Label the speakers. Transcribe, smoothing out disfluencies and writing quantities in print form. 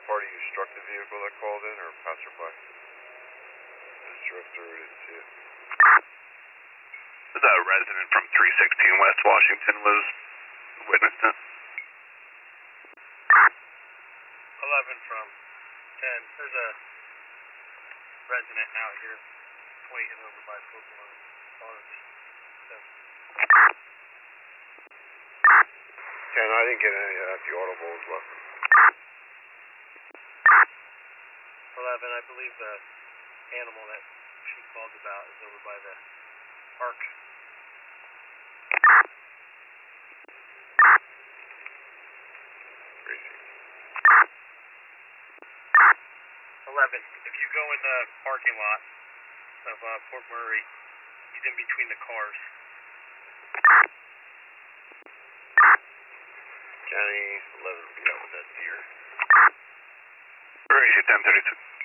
Speaker 1: party who struck the vehicle that called in, or a passerby? Just drove through it, didn't see it.
Speaker 2: The resident from 316 West Washington was witnessed it.
Speaker 3: 11 from 10. There's a resident out here waiting over by Pokemon Farms. So.
Speaker 1: 10, I didn't get any of that. The audible was left.
Speaker 3: 11, I believe the animal that she called about is over by the park. 11, if you go in the parking lot of Port Murray, he's in between the cars.
Speaker 1: County 11 will be out with that deer.
Speaker 2: Ratio 1032.